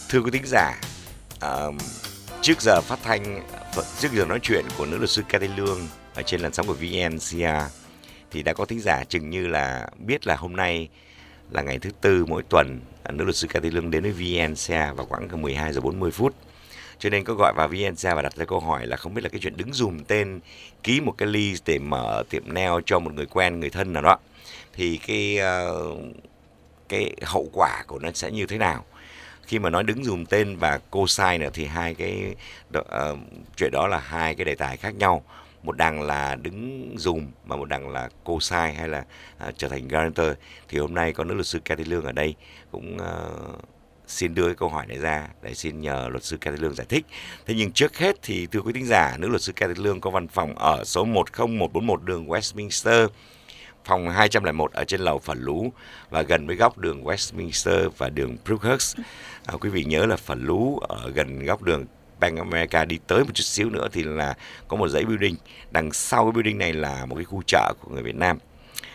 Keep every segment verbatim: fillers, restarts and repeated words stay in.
Thưa quý thính giả, uh, trước giờ phát thanh, trước giờ nói chuyện của nữ luật sư Cathy Lương ở trên làn sóng của vê en xê rờ thì đã có thính giả chừng như là biết là hôm nay là ngày thứ tư mỗi tuần, nữ luật sư Cathy Lương đến với vê en xê rờ vào khoảng mười hai giờ bốn mươi phút. Cho nên có gọi vào vê en xê rờ và đặt ra câu hỏi là không biết là cái chuyện đứng dùm tên ký một cái lease để mở tiệm nail cho một người quen, người thân nào đó thì cái uh, cái hậu quả của nó sẽ như thế nào. Khi mà nói đứng dùm tên và co-sign nữa thì hai cái uh, chuyện đó là hai cái đề tài khác nhau. Một đằng là đứng dùm mà một đằng là co-sign hay là uh, trở thành guarantor. Thì hôm nay có nữ luật sư Cathy Lương ở đây cũng uh, xin đưa cái câu hỏi này ra để xin nhờ luật sư Cathy Lương giải thích. Thế nhưng trước hết thì thưa quý thính giả, nữ luật sư Cathy Lương có văn phòng ở số một không một bốn một đường Westminster, phòng hai trăm lẻ một ở trên lầu Phản Lú và gần với góc đường Westminster và đường Brookhurst. À, quý vị nhớ là Phản Lú ở gần góc đường Bank of America, đi tới một chút xíu nữa thì là có một dãy building. Đằng sau cái building này là một cái khu chợ của người Việt Nam.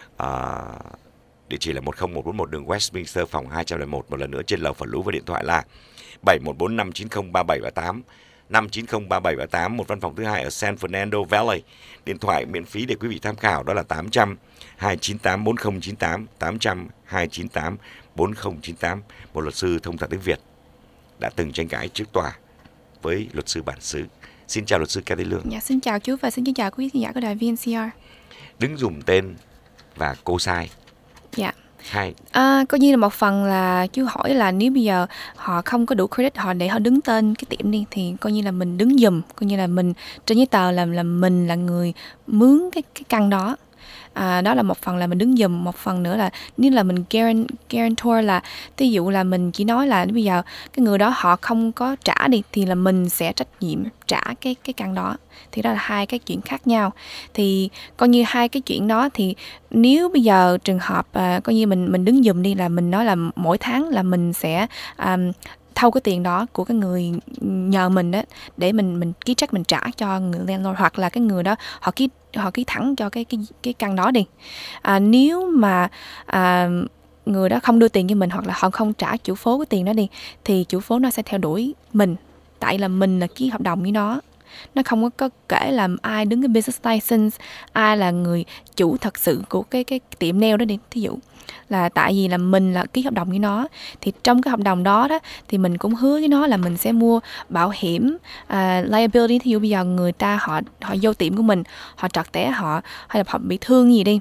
À, địa chỉ là một không một bốn một đường Westminster, phòng hai trăm lẻ một, một lần nữa trên lầu Phản Lú, và điện thoại là bảy một bốn năm chín không ba bảy ba tám, năm chín không ba bảy ba tám. Một văn phòng thứ hai ở San Fernando Valley. Điện thoại miễn phí để quý vị tham khảo đó là tám trăm hai chín tám bốn không chín tám, tám trăm hai chín tám bốn không chín tám. Một luật sư thông thạo tiếng Việt đã từng tranh cãi trước tòa với luật sư bản xứ. Xin chào luật sư Cathy Lương. Dạ, xin chào chú và xin chào quý khán giả của đài vê en xê rờ. Đứng dùm tên và co-sign. Dạ. Hai. À, coi như là một phần là chú hỏi là nếu bây giờ họ không có đủ credit họ để họ đứng tên cái tiệm đi thì coi như là mình đứng giùm, coi như là mình trên giấy tờ là là mình là người mướn cái cái căn đó. À, đó là một phần là mình đứng giùm, một phần nữa là nếu là mình guarantor là ví dụ là mình chỉ nói là bây giờ cái người đó họ không có trả đi thì là mình sẽ trách nhiệm trả cái cái căn đó. Thì đó là hai cái chuyện khác nhau. Thì coi như hai cái chuyện đó thì nếu bây giờ trường hợp à, coi như mình mình đứng giùm đi là mình nói là mỗi tháng là mình sẽ à, thâu cái tiền đó của cái người nhờ mình đó để mình mình ký check mình trả cho người landlord, hoặc là cái người đó họ ký họ ký thẳng cho cái cái cái căn đó đi. À, nếu mà à, người đó không đưa tiền cho mình hoặc là họ không trả chủ phố cái tiền đó đi thì chủ phố nó sẽ theo đuổi mình, tại là mình là ký hợp đồng với nó. Nó không có kể là ai đứng cái business license, ai là người chủ thật sự của cái cái tiệm nail đó đi. Thí dụ là tại vì là mình là ký hợp đồng với nó thì trong cái hợp đồng đó đó thì mình cũng hứa với nó là mình sẽ mua bảo hiểm uh, liability. Thí dụ bây giờ người ta họ họ vô tiệm của mình, họ trật té họ hay là họ bị thương gì đi,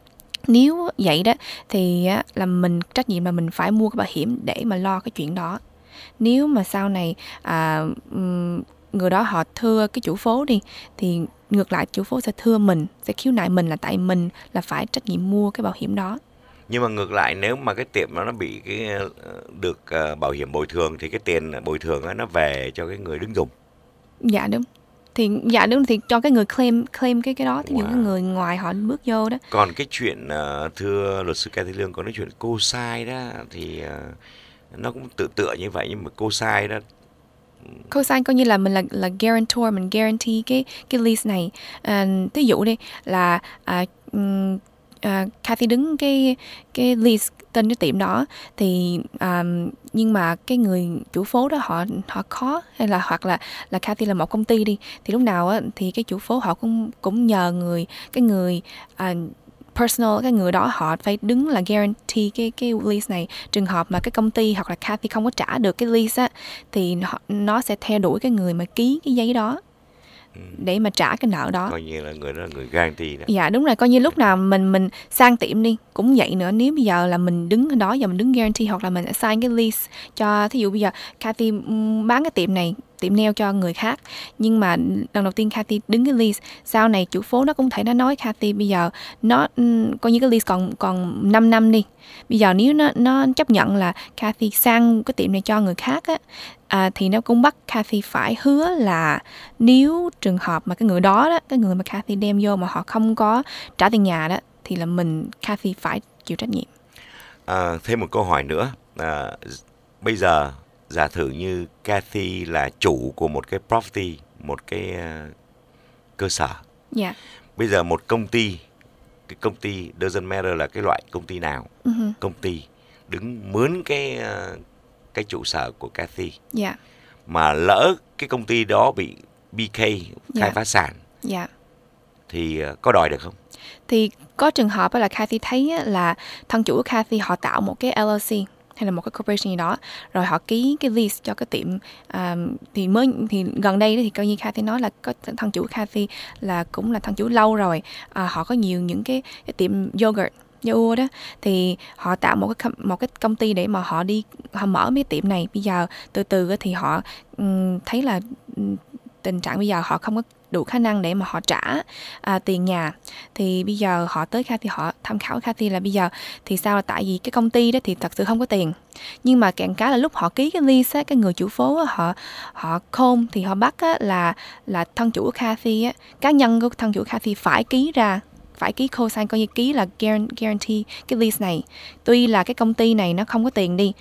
nếu vậy đó thì là mình trách nhiệm là mình phải mua cái bảo hiểm để mà lo cái chuyện đó. Nếu mà sau này à, người đó họ thưa cái chủ phố đi thì ngược lại chủ phố sẽ thưa mình, sẽ khiếu nại mình là tại mình là phải trách nhiệm mua cái bảo hiểm đó. Nhưng mà ngược lại nếu mà cái tiệm nó bị cái được uh, bảo hiểm bồi thường thì cái tiền bồi thường đó, nó về cho cái người đứng dùm. Dạ đúng. Thì dạ đúng thì cho cái người claim claim cái cái đó thì wow. Những cái người ngoài họ bước vô đó. Còn cái chuyện uh, thưa luật sư Cathy Lương có nói chuyện co-sign đó thì uh, nó cũng tự tựa như vậy, nhưng mà co-sign đó co-sign coi như là mình là là guarantor, mình guarantee cái cái lease này. À, ví dụ đi là à, à, Cathy đứng cái cái lease tên cái tiệm đó thì à, nhưng mà cái người chủ phố đó họ họ khó, hay là hoặc là là Cathy là một công ty đi thì lúc nào á thì cái chủ phố họ cũng cũng nhờ người cái người à, personal, cái người đó họ phải đứng là guarantee cái cái lease này. Trường hợp mà cái công ty hoặc là Cathy không có trả được cái lease á thì nó, nó sẽ theo đuổi cái người mà ký cái giấy đó để mà trả cái nợ đó. Coi như là người đó là người guarantee đó. Dạ đúng rồi, coi như lúc nào mình mình sang tiệm đi cũng vậy nữa. Nếu bây giờ là mình đứng ở đó, giờ mình đứng guarantee hoặc là mình sẽ sign cái lease cho, thí dụ bây giờ Cathy bán cái tiệm này, tiệm nail cho người khác, nhưng mà lần đầu tiên Cathy đứng cái lease, sau này chủ phố nó cũng thể nó nói Cathy bây giờ nó coi như cái lease còn còn năm năm đi, bây giờ nếu nó nó chấp nhận là Cathy sang cái tiệm này cho người khác á, à, thì nó cũng bắt Cathy phải hứa là nếu trường hợp mà cái người đó đó, cái người mà Cathy đem vô mà họ không có trả tiền nhà đó thì là mình Cathy phải chịu trách nhiệm. À, thêm một câu hỏi nữa, à, bây giờ giả thử như Cathy là chủ của một cái property, một cái uh, cơ sở. Dạ. Bây giờ một công ty, cái công ty doesn't matter là cái loại công ty nào, uh-huh. công ty đứng mướn cái uh, cái trụ sở của Cathy. Dạ. Mà lỡ cái công ty đó bị bê ca khai Dạ. phá sản Dạ. thì có đòi được không? Thì có trường hợp là Cathy thấy là thân chủ của Cathy họ tạo một cái lờ lờ xê hay là một cái corporation gì đó, rồi họ ký cái lease cho cái tiệm, à, thì mới thì gần đây thì coi như Cathy nói là có thân chủ của Cathy là cũng là thân chủ lâu rồi, à, họ có nhiều những cái, cái tiệm yogurt yoga đó, thì họ tạo một cái một cái công ty để mà họ đi họ mở mấy tiệm này. Bây giờ từ từ thì họ um, thấy là um, tình trạng bây giờ họ không có đủ khả năng để mà họ trả à, tiền nhà, thì bây giờ họ tới Cathy, họ tham khảo Cathy là bây giờ thì sao, là tại vì cái công ty đó thì thật sự không có tiền, nhưng mà cạn cá là lúc họ ký cái lease á, cái người chủ phố á, họ họ khôn thì họ bắt á, là là thân chủ của Cathy á, cá nhân của thân chủ của Cathy phải ký ra phải ký co-sign, coi như ký là guarantee cái lease này. Tuy là cái công ty này nó không có tiền đi,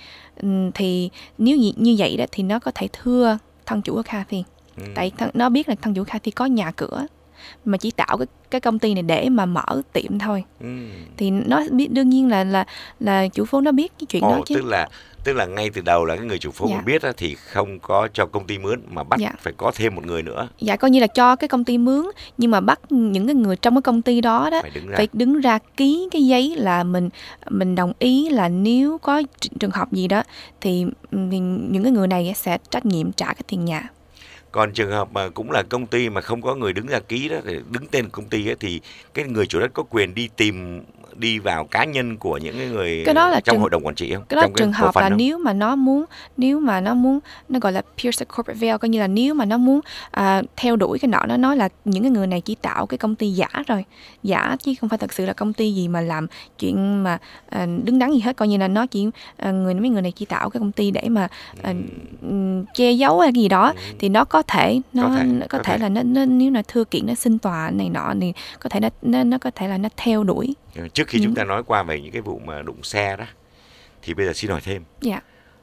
thì nếu như, như vậy đó thì nó có thể thưa thân chủ của Cathy. Ừ. Tại thân, nó biết là thân chủ Cathy có nhà cửa mà chỉ tạo cái cái công ty này để mà mở tiệm thôi. Ừ. Thì nó biết, đương nhiên là là là chủ phố nó biết cái chuyện Ồ, đó chứ. Tức là tức là ngay từ đầu là cái người chủ phố dạ. biết thì không có cho công ty mướn mà bắt dạ. phải có thêm một người nữa. Dạ, coi như là cho cái công ty mướn, nhưng mà bắt những cái người trong cái công ty đó đó phải đứng ra, phải đứng ra ký cái giấy là mình mình đồng ý là nếu có trường hợp gì đó thì, thì những cái người này sẽ trách nhiệm trả cái tiền nhà. Còn trường hợp mà cũng là công ty mà không có người đứng ra ký đó, đứng tên công ty ấy, thì cái người chủ đất có quyền đi tìm đi vào cá nhân của những người cái đó là trong trường, hội đồng quản trị không? Cái đó trong trường cái hợp là không? nếu mà nó muốn nếu mà nó muốn nó gọi là pierce the corporate veil, coi như là nếu mà nó muốn à, theo đuổi cái nọ, nó nói là những cái người này chỉ tạo cái công ty giả rồi, giả chứ không phải thật sự là công ty gì mà làm chuyện mà à, đứng đắn gì hết, coi như là nó chỉ à, người mấy người này chỉ tạo cái công ty để mà à, ừ. che giấu hay gì đó, ừ. thì nó có thể nó có thể, có có thể, thể là nó, nó nếu là thưa kiện nó xin tòa này nọ thì có thể nó nó, nó có thể là nó theo đuổi. Trước khi ừ. chúng ta nói qua về những cái vụ mà đụng xe đó, thì bây giờ xin hỏi thêm yeah.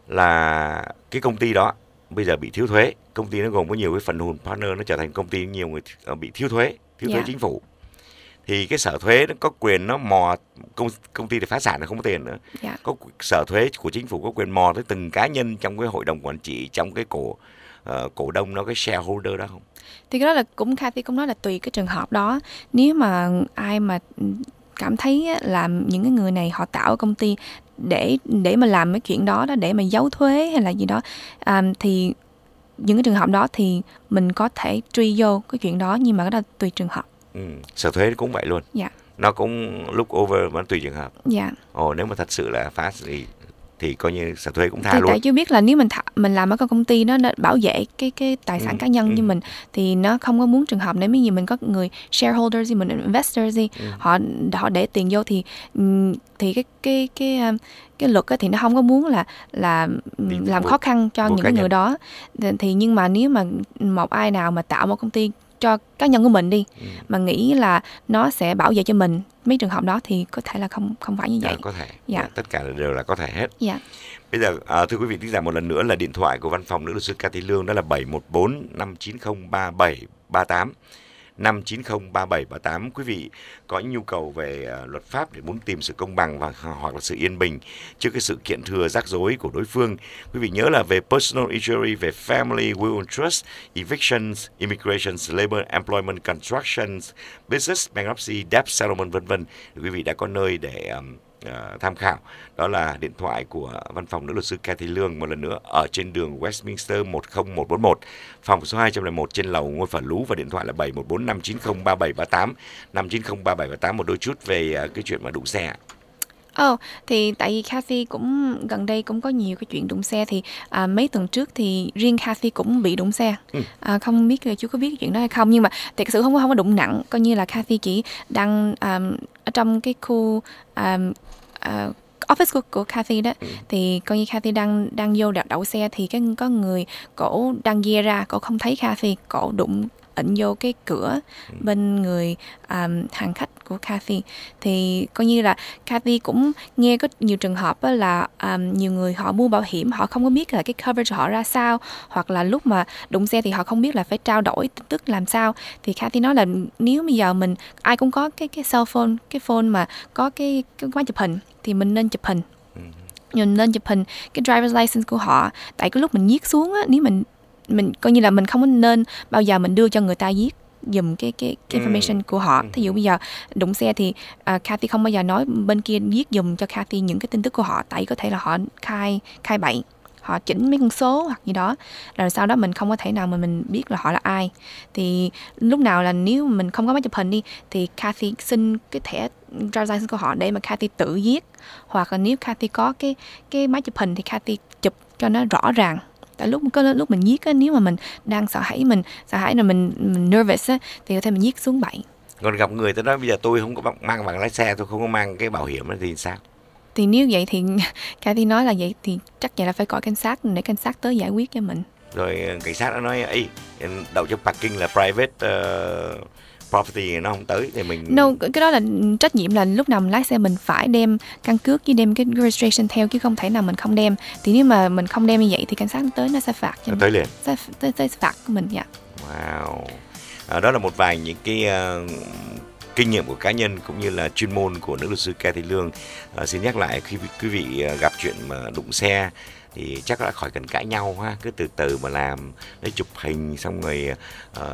là cái công ty đó bây giờ bị thiếu thuế, công ty nó gồm có nhiều cái phần hùn partner, nó trở thành công ty nhiều người bị thiếu thuế, thiếu yeah. thuế chính phủ, thì cái sở thuế nó có quyền nó mò công công ty để phá sản là không có tiền nữa, yeah. có sở thuế của chính phủ có quyền mò tới từng cá nhân trong cái hội đồng quản trị, trong cái cổ uh, cổ đông nó, cái shareholder đó không? Thì cái đó là cũng Cathy cũng nói là tùy cái trường hợp đó. Nếu mà ai mà cảm thấy là những cái người này họ tạo công ty để để mà làm cái chuyện đó đó, để mà giấu thuế hay là gì đó, à, thì những cái trường hợp đó thì mình có thể truy vô cái chuyện đó, nhưng mà cái đó tùy trường hợp. Ừ, sở thuế cũng vậy luôn. Dạ. Nó cũng look over mà tùy trường hợp. Dạ. Ồ, nếu mà thật sự là phá thì thì coi như sở thuế cũng tha thì luôn. Tại chưa biết là nếu mình th- mình làm ở cái công ty đó, nó bảo vệ cái cái tài sản ừ, cá nhân ừ. như mình, thì nó không có muốn trường hợp này, ví dụ mình có người shareholders gì, mình investors gì, ừ. họ họ để tiền vô thì thì cái cái cái cái, cái luật á, thì nó không có muốn là là thì làm vô, khó khăn cho những cái người đó. Thì nhưng mà nếu mà một ai nào mà tạo một công ty cho cá nhân của mình đi, ừ. mà nghĩ là nó sẽ bảo vệ cho mình, mấy trường hợp đó thì có thể là không không phải như vậy. Dạ, có thể. Dạ. Dạ, tất cả đều là có thể hết. Dạ. Bây giờ à, thưa quý vị thính giả, một lần nữa là điện thoại của văn phòng nữ luật sư Cathy Lương đó là bảy một bốn năm chín không ba bảy ba tám năm chín không ba bảy ba tám. Quý vị có nhu cầu về uh, luật pháp để muốn tìm sự công bằng và hoặc là sự yên bình trước cái sự kiện thừa rắc rối của đối phương, quý vị nhớ là về personal injury, về family will and trust, evictions, immigrations, labor, employment, constructions, business, bankruptcy, debt settlement vân vân, quý vị đã có nơi để um, Uh, tham khảo. Đó là điện thoại của văn phòng nữ luật sư Cathy Lương, một lần nữa ở trên đường Westminster một không một bốn một, phòng số hai không một trên lầu Ngôi Phả Lú, và điện thoại là bảy một bốn năm chín không ba bảy ba tám năm chín không ba bảy ba tám. Một đôi chút về uh, cái chuyện mà đụng xe. Ồ, oh, thì tại vì Cathy cũng gần đây cũng có nhiều cái chuyện đụng xe, thì à, mấy tuần trước thì riêng Cathy cũng bị đụng xe. Ừ. À, không biết là chú có biết cái chuyện đó hay không, nhưng mà thật sự không có không có đụng nặng, coi như là Cathy chỉ đang um, ở trong cái khu um, uh, office của, của Cathy đó, ừ. thì coi như Cathy đang đang vô đậu, đậu xe thì cái có người cổ đang ghe ra, cổ không thấy Cathy, cổ đụng ẩn vô cái cửa ừ. bên người um, hàng khách của Cathy. Thì coi như là Cathy cũng nghe có nhiều trường hợp là um, nhiều người họ mua bảo hiểm, họ không có biết là cái coverage họ ra sao, hoặc là lúc mà đụng xe thì họ không biết là phải trao đổi tin tức làm sao. Thì Cathy nói là nếu bây giờ mình ai cũng có cái cái cell phone, cái phone mà có cái cái máy chụp hình, thì mình nên chụp hình. Ừ. mình nên chụp hình cái driver's license của họ. Tại cái lúc mình viết xuống á, nếu mình mình coi như là mình không có nên bao giờ mình đưa cho người ta viết dùm cái cái, cái information của họ. Thí dụ bây giờ đụng xe thì uh, Cathy không bao giờ nói bên kia viết dùm cho Cathy những cái tin tức của họ, tại có thể là họ khai khai bậy, họ chỉnh mấy con số hoặc gì đó, rồi sau đó mình không có thể nào mà mình biết là họ là ai. Thì lúc nào là nếu mình không có máy chụp hình đi thì Cathy xin cái thẻ driver's license của họ để mà Cathy tự viết, hoặc là nếu Cathy có cái cái máy chụp hình thì Cathy chụp cho nó rõ ràng. Tại lúc có lúc mình viết á, nếu mà mình đang sợ hãi, mình sợ hãi là mình, mình nervous á, thì có thể mình viết xuống bậy. Còn gặp người tôi nói bây giờ tôi không có mang bằng lái xe, tôi không có mang cái bảo hiểm thì sao? Thì nếu vậy thì Cathy nói là vậy thì chắc vậy là phải gọi cảnh sát để cảnh sát tới giải quyết cho mình. Rồi cảnh sát nó nói ấy đậu trong parking là private uh, property, nó không tới thì mình no, cái đó là trách nhiệm là lúc nào mình lái xe mình phải đem căn cước với đem cái registration theo, chứ không thể nào mình không đem. Thì nếu mà mình không đem như vậy thì cảnh sát nó tới nó sẽ phạt cho nó tới liền sẽ tới, tới phạt của mình. Dạ. Wow. À, đó là một vài những cái uh, kinh nghiệm của cá nhân cũng như là chuyên môn của nữ luật sư Cathy Lương. À, xin nhắc lại, khi quý vị gặp chuyện mà đụng xe thì chắc là khỏi cần cãi nhau ha, cứ từ từ mà làm, lấy chụp hình xong rồi uh,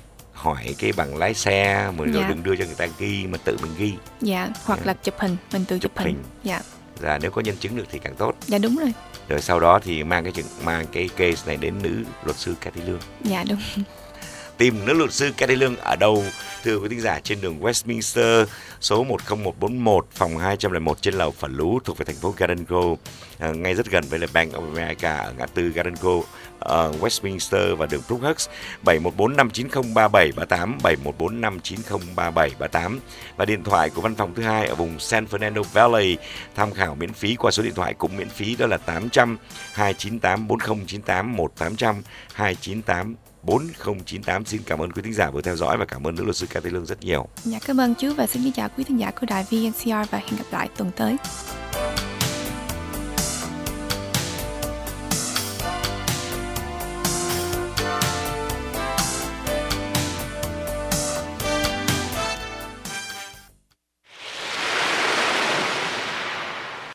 hỏi cái bằng lái xe, rồi dạ. đừng đưa cho người ta ghi mà tự mình ghi. Dạ, hoặc dạ. là chụp hình, mình tự chụp, chụp hình. hình. Dạ. Dạ, nếu có nhân chứng được thì càng tốt. Dạ đúng rồi. Rồi sau đó thì mang cái mang cái case này đến nữ luật sư Cathy Lương. Dạ đúng. Tìm nữ luật sư Cathy Lương ở đâu? Thưa quý thính giả, trên đường Westminster, số một không một bốn một, phòng hai không một trên lầu Phản Lũ, thuộc về thành phố Garden Grove, à, ngay rất gần với là Bank of America ở ngã tư Garden Grove, uh, Westminster và đường Brookhurst. Bảy một bốn năm chín không ba bảy ba tám, bảy một bốn năm chín không ba bảy ba tám. Và điện thoại của văn phòng thứ hai ở vùng San Fernando Valley, tham khảo miễn phí qua số điện thoại cũng miễn phí, đó là tám trăm, hai chín tám, bốn không chín tám, một tám trăm, hai chín tám, bốn không chín tám. Xin cảm ơn quý thính giả vừa theo dõi và cảm ơn nữ luật sư Cathy Lương rất nhiều. Dạ, cảm ơn chú và xin kính chào quý thính giả của đài vê en xê rờ và hẹn gặp lại tuần tới.